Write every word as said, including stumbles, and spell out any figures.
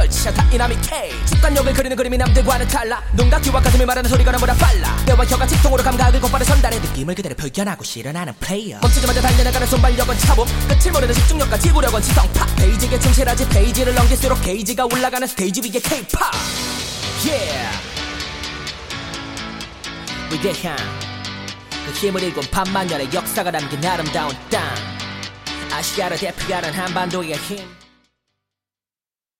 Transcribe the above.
걸쳐 다이나믹 K 집단력을 그리는 그림이 남들과는 달라 눈과 귀와 가슴이 말하는 소리가 너무나 빨라 뼈와 혀가 직통으로 감각을 곧바로 전달해 느낌을 그대로 표현하고 실현하는 플레이어 멈추자마자 달려나가는 손발력은 차봄 끝을 모르는 집중력과 지구력은 지성파 페이지에 충실하지 페이지를 넘길수록 게이지가 올라가는 스테이지 위의 K-팝 Yeah 위대한 그 힘을 일군 반만년의 역사가 담긴 아름다운 땅 아시아를 대표하는 한반도의 힘